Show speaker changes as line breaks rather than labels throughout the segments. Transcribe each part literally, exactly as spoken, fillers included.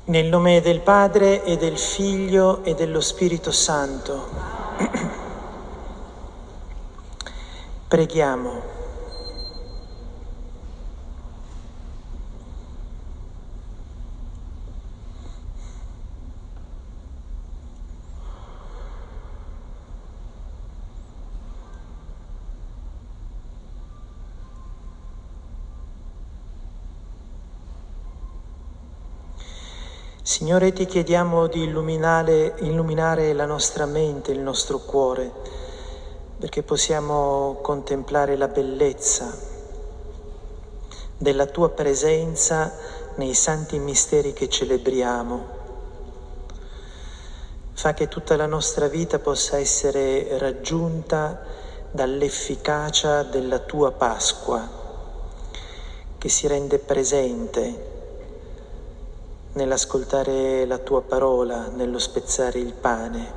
Nel nome del Padre e del Figlio e dello Spirito Santo. Preghiamo. Signore, ti chiediamo di illuminare, illuminare la nostra mente, il nostro cuore, perché possiamo contemplare la bellezza della tua presenza nei santi misteri che celebriamo. Fa che tutta la nostra vita possa essere raggiunta dall'efficacia della tua Pasqua, che si rende presente nell'ascoltare la tua parola, nello spezzare il pane,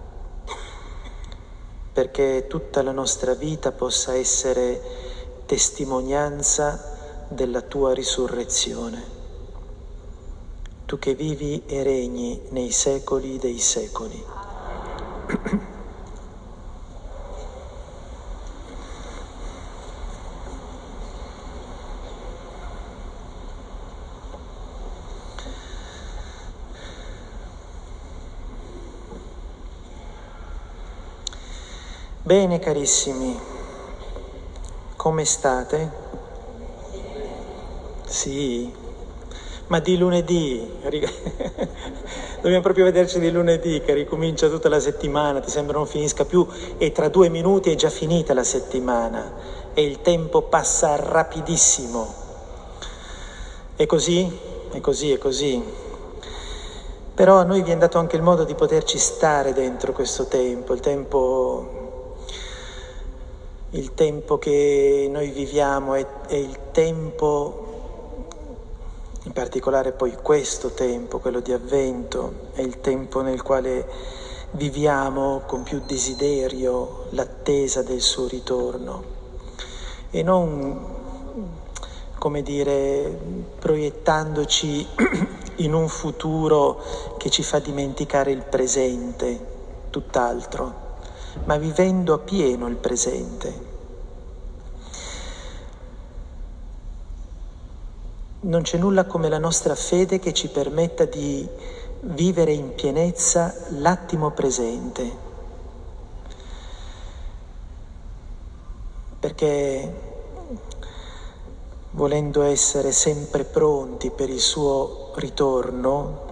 perché tutta la nostra vita possa essere testimonianza della tua risurrezione. Tu che vivi e regni nei secoli dei secoli. Bene carissimi, come state? Sì, ma di lunedì, dobbiamo proprio vederci di lunedì che ricomincia tutta la settimana, ti sembra non finisca più e tra due minuti è già finita la settimana e il tempo passa rapidissimo. È così? È così, è così. Però a noi viene dato anche il modo di poterci stare dentro questo tempo, il tempo... Il tempo che noi viviamo è, è il tempo, in particolare poi questo tempo, quello di Avvento, è il tempo nel quale viviamo con più desiderio l'attesa del suo ritorno e non, come dire, proiettandoci in un futuro che ci fa dimenticare il presente, tutt'altro, ma vivendo appieno il presente. Non c'è nulla come la nostra fede che ci permetta di vivere in pienezza l'attimo presente, perché volendo essere sempre pronti per il suo ritorno,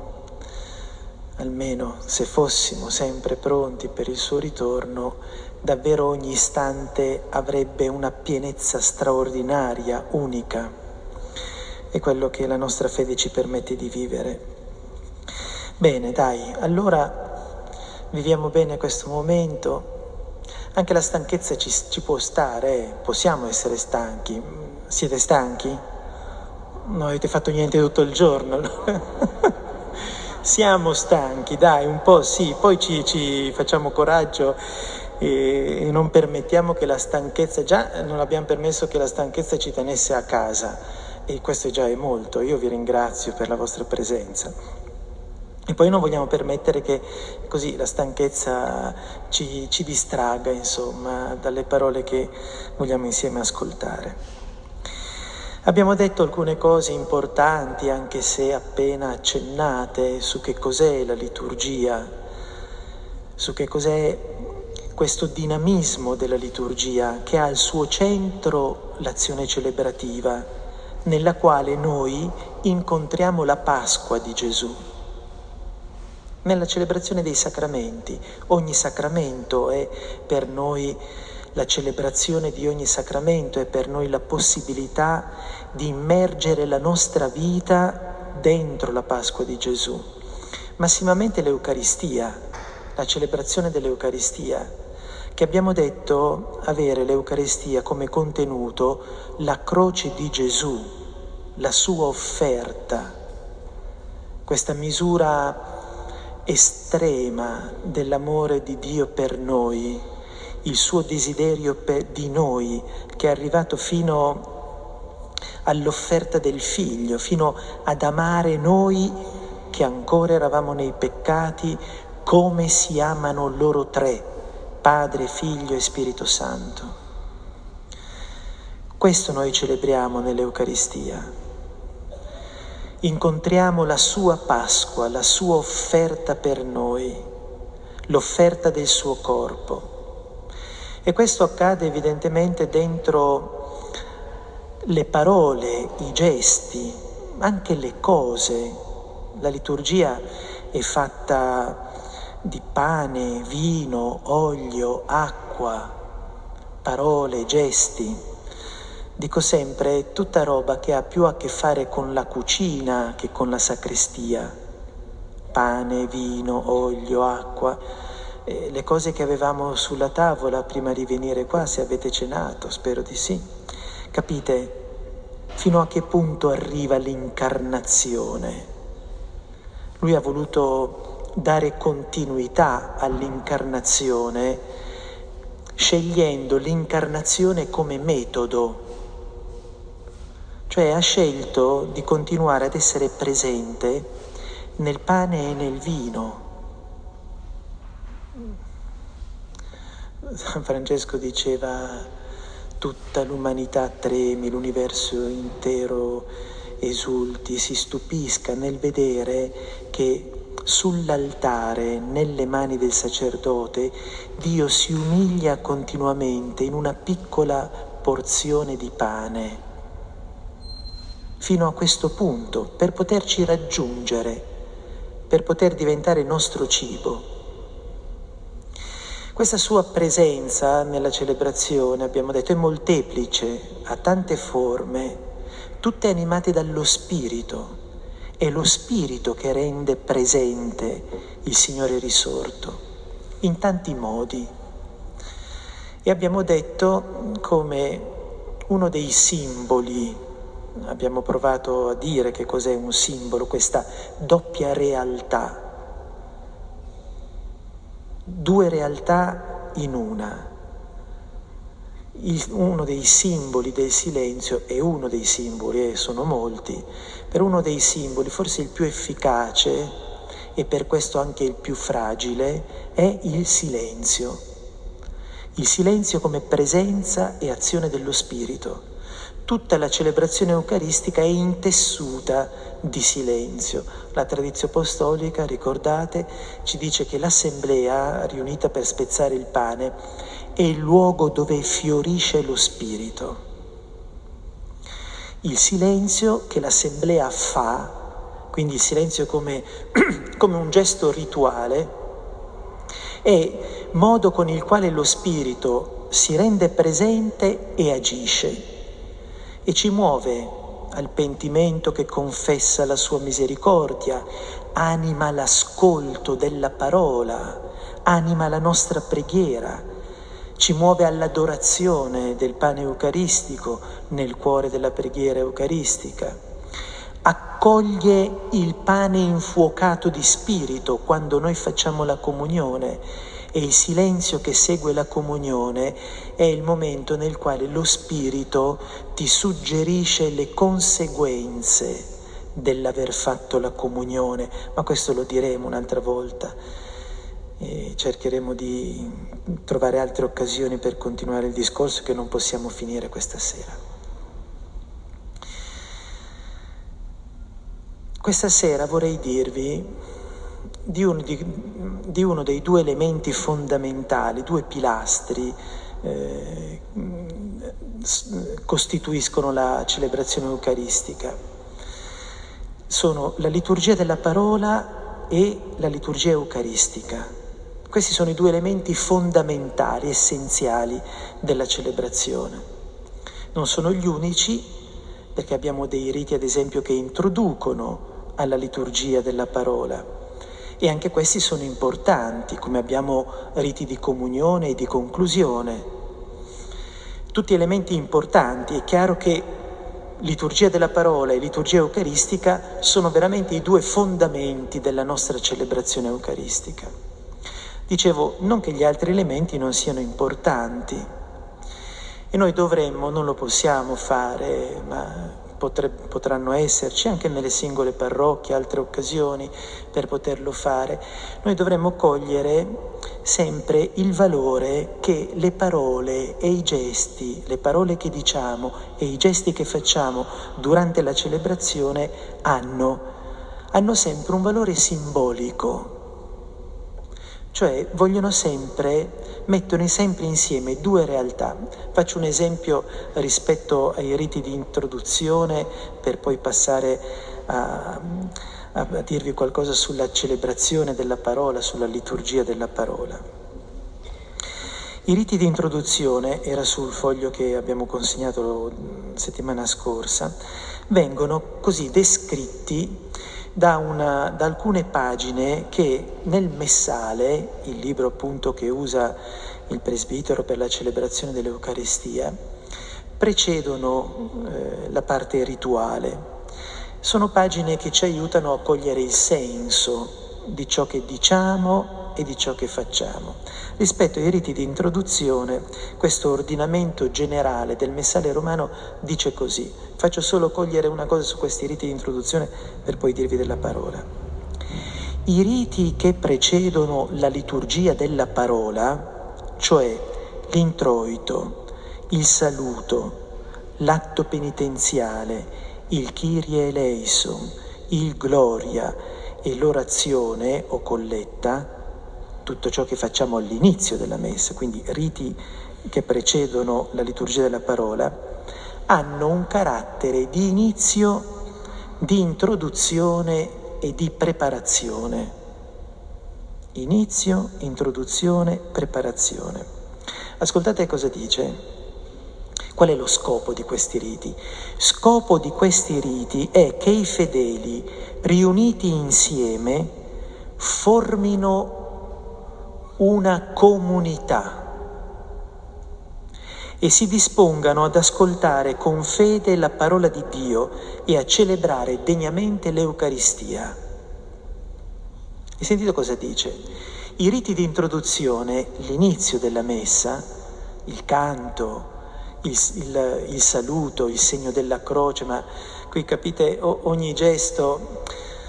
almeno se fossimo sempre pronti per il suo ritorno, davvero ogni istante avrebbe una pienezza straordinaria, unica. È quello che la nostra fede ci permette di vivere. Bene, dai, allora viviamo bene questo momento. Anche la stanchezza ci, ci può stare, eh? Possiamo essere stanchi. Siete stanchi? Non avete fatto niente tutto il giorno? Siamo stanchi, dai, un po' sì, poi ci, ci facciamo coraggio e, e non permettiamo che la stanchezza, già non abbiamo permesso che la stanchezza ci tenesse a casa e questo già è molto, io vi ringrazio per la vostra presenza. E poi non vogliamo permettere che così la stanchezza ci, ci distragga, insomma, dalle parole che vogliamo insieme ascoltare. Abbiamo detto alcune cose importanti, anche se appena accennate, su che cos'è la liturgia, su che cos'è questo dinamismo della liturgia che ha al suo centro l'azione celebrativa, nella quale noi incontriamo la Pasqua di Gesù. Nella celebrazione dei sacramenti, ogni sacramento è per noi la celebrazione di ogni sacramento, è per noi la possibilità di immergere la nostra vita dentro la Pasqua di Gesù. Massimamente l'Eucaristia, la celebrazione dell'Eucaristia, che abbiamo detto avere l'Eucaristia come contenuto la croce di Gesù, la sua offerta, questa misura estrema dell'amore di Dio per noi, il suo desiderio per, di noi, che è arrivato fino all'offerta del Figlio, fino ad amare noi che ancora eravamo nei peccati, come si amano loro tre, Padre, Figlio e Spirito Santo. Questo noi celebriamo nell'Eucaristia. Incontriamo la sua Pasqua, la sua offerta per noi, l'offerta del suo corpo. E questo accade evidentemente dentro le parole, i gesti, anche le cose. La liturgia è fatta di pane, vino, olio, acqua, parole, gesti. Dico sempre, è tutta roba che ha più a che fare con la cucina che con la sacrestia. Pane, vino, olio, acqua, eh, le cose che avevamo sulla tavola prima di venire qua, se avete cenato, spero di sì. Capite fino a che punto arriva l'incarnazione? Lui ha voluto dare continuità all'incarnazione, scegliendo l'incarnazione come metodo. Cioè ha scelto di continuare ad essere presente nel pane e nel vino. San Francesco diceva: tutta l'umanità tremi, l'universo intero esulti, si stupisca nel vedere che sull'altare, nelle mani del sacerdote, Dio si umilia continuamente in una piccola porzione di pane. Fino a questo punto, per poterci raggiungere, per poter diventare nostro cibo. Questa sua presenza nella celebrazione, abbiamo detto, è molteplice, ha tante forme, tutte animate dallo Spirito. È lo Spirito che rende presente il Signore risorto, in tanti modi. E abbiamo detto come uno dei simboli, abbiamo provato a dire che cos'è un simbolo, questa doppia realtà, due realtà in una. Il, uno dei simboli del silenzio è uno dei simboli, e sono molti, per uno dei simboli, forse il più efficace e per questo anche il più fragile, è il silenzio. Il silenzio come presenza e azione dello Spirito. Tutta la celebrazione eucaristica è intessuta di silenzio. La tradizione apostolica, ricordate, ci dice che l'assemblea riunita per spezzare il pane è il luogo dove fiorisce lo Spirito. Il silenzio che l'assemblea fa, quindi il silenzio come, come un gesto rituale, è modo con il quale lo Spirito si rende presente e agisce. E ci muove al pentimento che confessa la sua misericordia, anima l'ascolto della parola, anima la nostra preghiera, ci muove all'adorazione del pane eucaristico nel cuore della preghiera eucaristica, accoglie il pane infuocato di spirito quando noi facciamo la comunione. E il silenzio che segue la comunione è il momento nel quale lo Spirito ti suggerisce le conseguenze dell'aver fatto la comunione, ma questo lo diremo un'altra volta e cercheremo di trovare altre occasioni per continuare il discorso che non possiamo finire questa sera. Questa sera vorrei dirvi Di uno, di, di uno dei due elementi fondamentali, due pilastri eh, costituiscono la celebrazione eucaristica. Sono la liturgia della parola e la liturgia eucaristica. Questi sono i due elementi fondamentali, essenziali della celebrazione. Non sono gli unici, perché abbiamo dei riti, ad esempio, che introducono alla liturgia della parola. E anche questi sono importanti, come abbiamo riti di comunione e di conclusione. Tutti elementi importanti. È chiaro che liturgia della parola e liturgia eucaristica sono veramente i due fondamenti della nostra celebrazione eucaristica. Dicevo, non che gli altri elementi non siano importanti. E noi dovremmo, non lo possiamo fare, ma potreb- potranno esserci anche nelle singole parrocchie altre occasioni per poterlo fare, noi dovremmo cogliere sempre il valore che le parole e i gesti, le parole che diciamo e i gesti che facciamo durante la celebrazione hanno. Hanno sempre un valore simbolico, cioè vogliono sempre, mettono sempre insieme due realtà. Faccio un esempio rispetto ai riti di introduzione per poi passare a, a, a dirvi qualcosa sulla celebrazione della parola, sulla liturgia della parola. I riti di introduzione, era sul foglio che abbiamo consegnato la settimana scorsa, vengono così descritti Da, una, da alcune pagine che nel Messale, il libro appunto che usa il presbitero per la celebrazione dell'Eucaristia, precedono eh, la parte rituale. Sono pagine che ci aiutano a cogliere il senso di ciò che diciamo e di ciò che facciamo. Rispetto ai riti di introduzione, questo ordinamento generale del Messale romano dice così. Faccio solo cogliere una cosa su questi riti di introduzione per poi dirvi della parola. I riti che precedono la liturgia della parola, cioè l'introito, il saluto, l'atto penitenziale, il Kyrie eleison, il Gloria e l'orazione o colletta, tutto ciò che facciamo all'inizio della messa, quindi riti che precedono la liturgia della parola, hanno un carattere di inizio, di introduzione e di preparazione. Inizio, introduzione, preparazione. Ascoltate cosa dice. Qual è lo scopo di questi riti? Scopo di questi riti è che i fedeli riuniti insieme formino una comunità e si dispongano ad ascoltare con fede la parola di Dio e a celebrare degnamente l'Eucaristia. Hai sentito cosa dice? I riti di introduzione, l'inizio della messa, il canto, il, il, il saluto, il segno della croce, ma qui capite ogni gesto...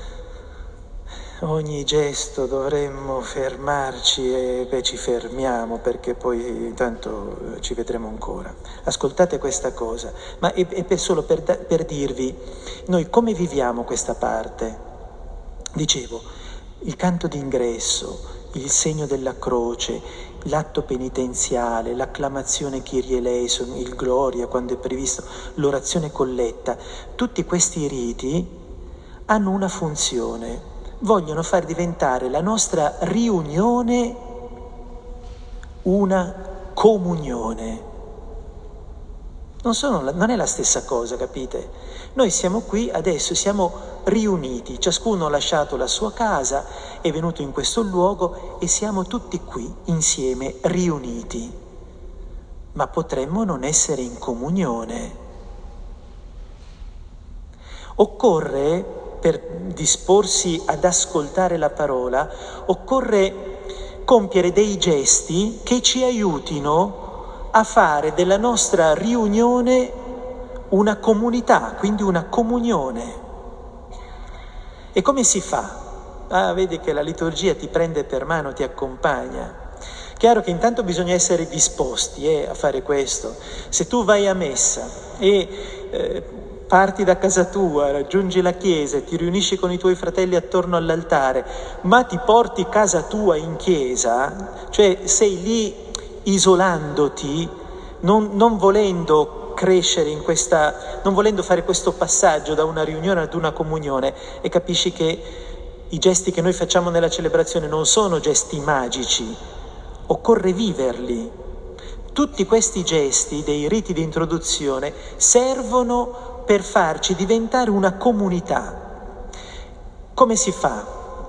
Ogni gesto dovremmo fermarci e beh, ci fermiamo perché poi tanto ci vedremo ancora. Ascoltate questa cosa, ma è, è per solo per, per dirvi noi come viviamo questa parte. Dicevo, il canto d'ingresso, il segno della croce, l'atto penitenziale, l'acclamazione Kyrie eleison, il Gloria quando è previsto, l'orazione colletta, tutti questi riti hanno una funzione. Vogliono far diventare la nostra riunione una comunione. Non, sono, non è la stessa cosa, capite? Noi siamo qui adesso, siamo riuniti, ciascuno ha lasciato la sua casa, è venuto in questo luogo e siamo tutti qui insieme riuniti. Ma potremmo non essere in comunione. Occorre, per disporsi ad ascoltare la parola, occorre compiere dei gesti che ci aiutino a fare della nostra riunione una comunità, quindi una comunione. E come si fa? Ah, vedi che la liturgia ti prende per mano, ti accompagna. Chiaro che intanto bisogna essere disposti eh, a fare questo. Se tu vai a messa e... Eh, parti da casa tua, raggiungi la chiesa e ti riunisci con i tuoi fratelli attorno all'altare, ma ti porti casa tua in chiesa, cioè sei lì isolandoti, non, non volendo crescere in questa, non volendo fare questo passaggio da una riunione ad una comunione, e capisci che i gesti che noi facciamo nella celebrazione non sono gesti magici, occorre viverli. Tutti questi gesti dei riti di introduzione servono per farci diventare una comunità. Come si fa?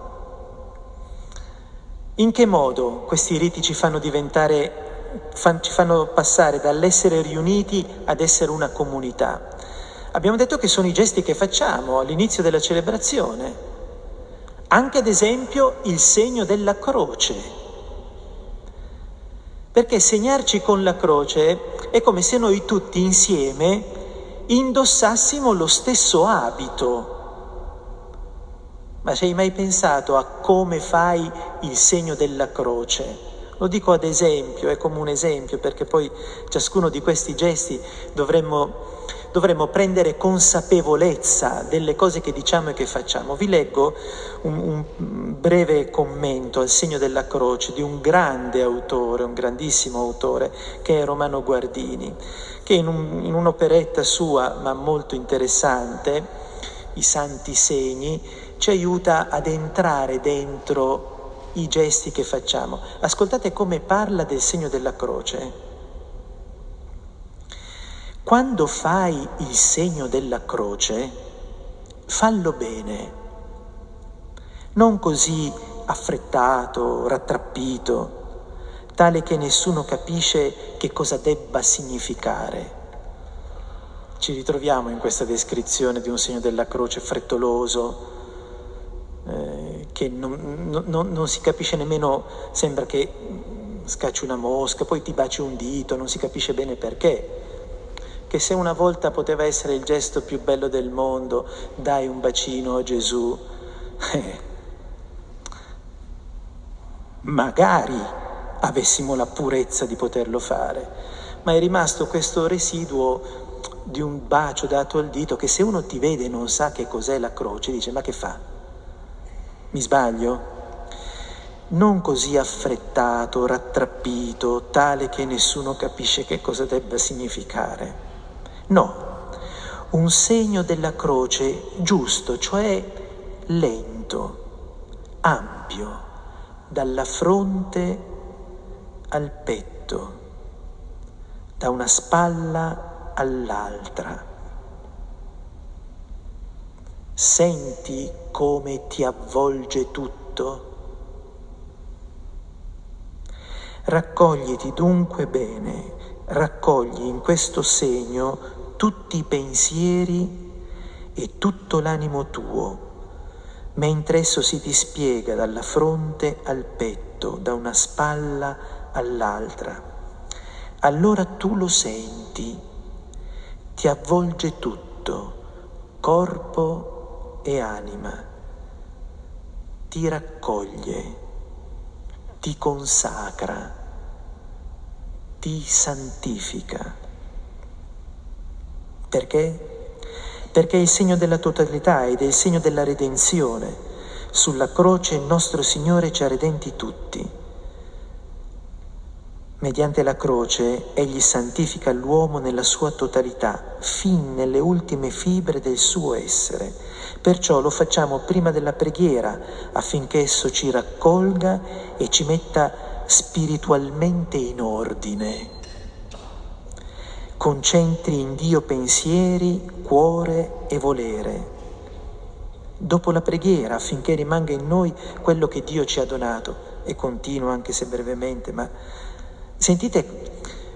In che modo questi riti ci fanno diventare, fan, ci fanno passare dall'essere riuniti ad essere una comunità? Abbiamo detto che sono i gesti che facciamo all'inizio della celebrazione. Anche ad esempio il segno della croce. Perché segnarci con la croce è come se noi tutti insieme indossassimo lo stesso abito. Ma ci hai mai pensato a come fai il segno della croce? Lo dico ad esempio, è come un esempio, perché poi ciascuno di questi gesti dovremmo, dovremmo prendere consapevolezza delle cose che diciamo e che facciamo. Vi leggo un, un breve commento al segno della croce di un grande autore, un grandissimo autore, che è Romano Guardini, che in, un, in un'operetta sua, ma molto interessante, I Santi Segni, ci aiuta ad entrare dentro i gesti che facciamo. Ascoltate come parla del segno della croce. Quando fai il segno della croce, fallo bene, non così affrettato, rattrappito, tale che nessuno capisce che cosa debba significare. Ci ritroviamo in questa descrizione di un segno della croce frettoloso, eh, che non, non, non si capisce nemmeno, sembra che scacci una mosca, poi ti baci un dito, non si capisce bene perché. Che se una volta poteva essere il gesto più bello del mondo, dai un bacino a Gesù, eh, magari avessimo la purezza di poterlo fare, ma è rimasto questo residuo di un bacio dato al dito che se uno ti vede e non sa che cos'è la croce, dice: ma che fa? Mi sbaglio? Non così affrettato, rattrappito, tale che nessuno capisce che cosa debba significare. No, un segno della croce giusto, cioè lento, ampio, dalla fronte al petto, da una spalla all'altra. Senti come ti avvolge tutto? Raccogliti dunque bene, raccogli in questo segno tutti i pensieri e tutto l'animo tuo, mentre esso si dispiega dalla fronte al petto, da una spalla all'altra. Allora tu lo senti, ti avvolge tutto, corpo e anima, ti raccoglie, ti consacra, ti santifica. Perché? Perché è il segno della totalità ed è il segno della redenzione. Sulla croce il nostro Signore ci ha redenti tutti. Mediante la croce egli santifica l'uomo nella sua totalità, fin nelle ultime fibre del suo essere. Perciò lo facciamo prima della preghiera, affinché esso ci raccolga e ci metta spiritualmente in ordine. Concentri in Dio pensieri, cuore e volere. Dopo la preghiera, affinché rimanga in noi quello che Dio ci ha donato. E continuo anche se brevemente, ma sentite,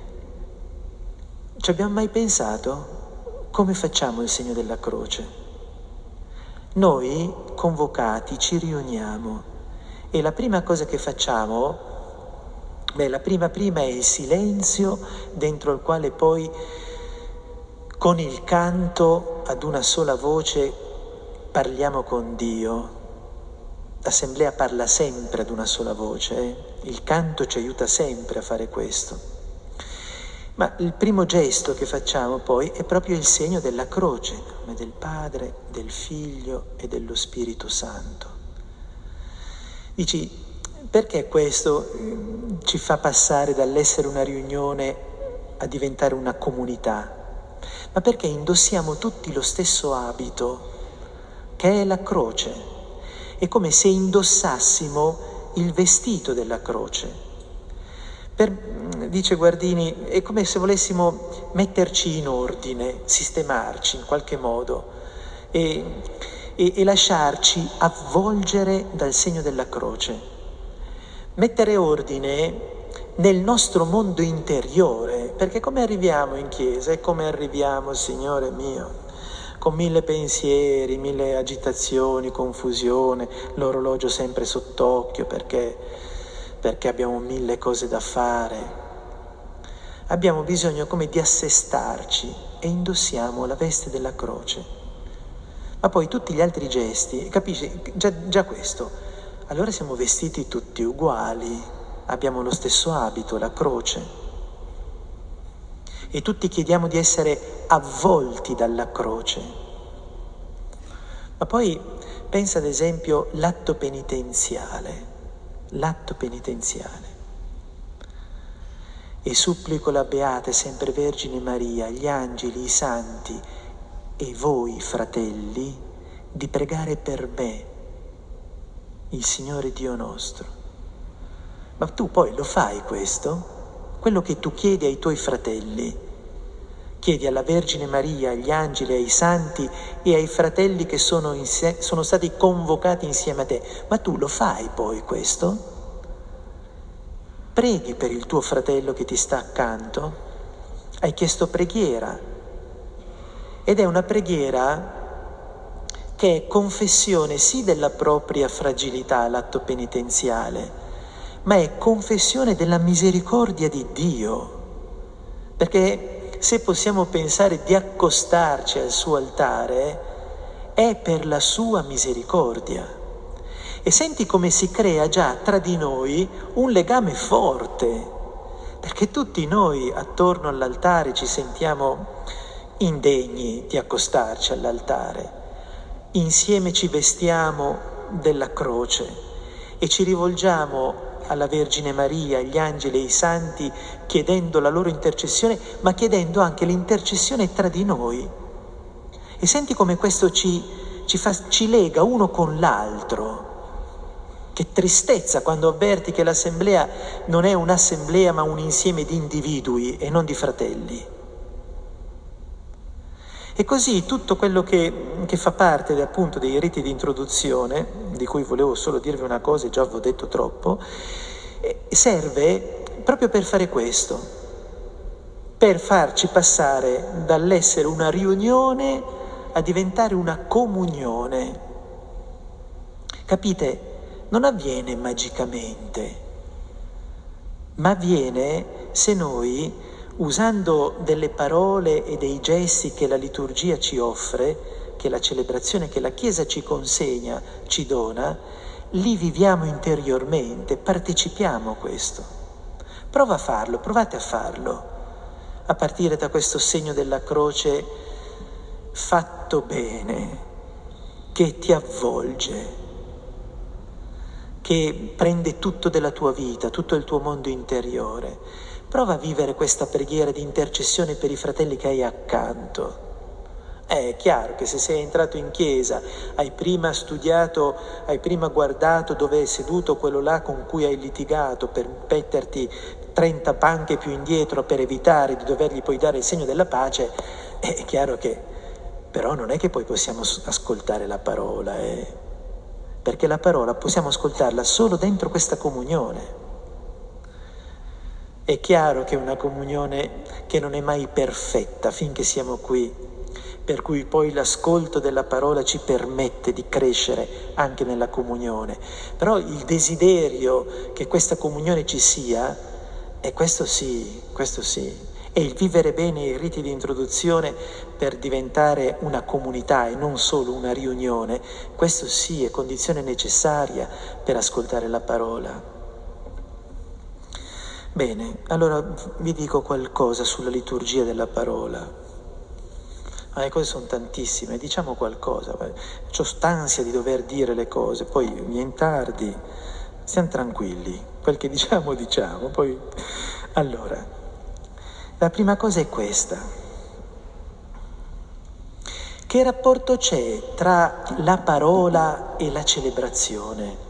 ci abbiamo mai pensato come facciamo il segno della croce? Noi, convocati, ci riuniamo e la prima cosa che facciamo, beh, la prima prima è il silenzio dentro il quale poi con il canto ad una sola voce parliamo con Dio. L'assemblea parla sempre ad una sola voce, eh? Il canto ci aiuta sempre a fare questo. Ma il primo gesto che facciamo poi è proprio il segno della croce, come del Padre, del Figlio e dello Spirito Santo. Dici, perché questo ci fa passare dall'essere una riunione a diventare una comunità? Ma perché indossiamo tutti lo stesso abito, che è la croce. È come se indossassimo il vestito della croce. Per, dice Guardini, è come se volessimo metterci in ordine, sistemarci in qualche modo e, e, e lasciarci avvolgere dal segno della croce. Mettere ordine nel nostro mondo interiore, perché come arriviamo in chiesa e come arriviamo, Signore mio, con mille pensieri, mille agitazioni, confusione, l'orologio sempre sott'occhio perché, perché abbiamo mille cose da fare. Abbiamo bisogno come di assestarci e indossiamo la veste della croce. Ma poi tutti gli altri gesti, capisci? Già, già questo. Allora siamo vestiti tutti uguali, abbiamo lo stesso abito, la croce. E tutti chiediamo di essere avvolti dalla croce. Ma poi pensa ad esempio l'atto penitenziale, l'atto penitenziale. E supplico la Beata sempre Vergine Maria, gli angeli, i santi e voi, fratelli, di pregare per me, il Signore Dio nostro. Ma tu poi lo fai questo? Quello che tu chiedi ai tuoi fratelli, chiedi alla Vergine Maria, agli angeli, ai santi e ai fratelli che sono, insie- sono stati convocati insieme a te, ma tu lo fai poi questo? Preghi per il tuo fratello che ti sta accanto? Hai chiesto preghiera? Ed è una preghiera che è confessione sì della propria fragilità, l'atto penitenziale, ma è confessione della misericordia di Dio. Perché se possiamo pensare di accostarci al suo altare, è per la sua misericordia. E senti come si crea già tra di noi un legame forte, perché tutti noi attorno all'altare ci sentiamo indegni di accostarci all'altare. Insieme ci vestiamo della croce e ci rivolgiamo alla Vergine Maria, agli angeli e ai santi, chiedendo la loro intercessione, ma chiedendo anche l'intercessione tra di noi. E senti come questo ci, ci, fa, ci lega uno con l'altro. Che tristezza quando avverti che l'assemblea non è un'assemblea ma un insieme di individui e non di fratelli. E così tutto quello che, che fa parte appunto dei riti di introduzione, di cui volevo solo dirvi una cosa e già vi ho detto troppo, serve proprio per fare questo, per farci passare dall'essere una riunione a diventare una comunione. Capite? Non avviene magicamente, ma avviene se noi, usando delle parole e dei gesti che la liturgia ci offre, che la celebrazione che la Chiesa ci consegna, ci dona, li viviamo interiormente, partecipiamo a questo. Prova a farlo, provate a farlo, a partire da questo segno della croce fatto bene, che ti avvolge, che prende tutto della tua vita, tutto il tuo mondo interiore. Prova a vivere questa preghiera di intercessione per i fratelli che hai accanto. È chiaro che se sei entrato in chiesa, hai prima studiato, hai prima guardato dove è seduto quello là con cui hai litigato per metterti trenta panche più indietro per evitare di dovergli poi dare il segno della pace, è chiaro che però non è che poi possiamo ascoltare la parola, eh. Perché la parola possiamo ascoltarla solo dentro questa comunione. È chiaro che è una comunione che non è mai perfetta finché siamo qui, per cui poi l'ascolto della parola ci permette di crescere anche nella comunione. Però il desiderio che questa comunione ci sia, è questo sì, questo sì. E il vivere bene i riti di introduzione per diventare una comunità e non solo una riunione, questo sì è condizione necessaria per ascoltare la parola. Bene, allora vi dico qualcosa sulla liturgia della parola. Ah, le cose sono tantissime, diciamo qualcosa. C'ho st'ansia di dover dire le cose, poi viene tardi, stiamo tranquilli, quel che diciamo diciamo, poi... Allora... La prima cosa è questa. Che rapporto c'è tra la parola e la celebrazione?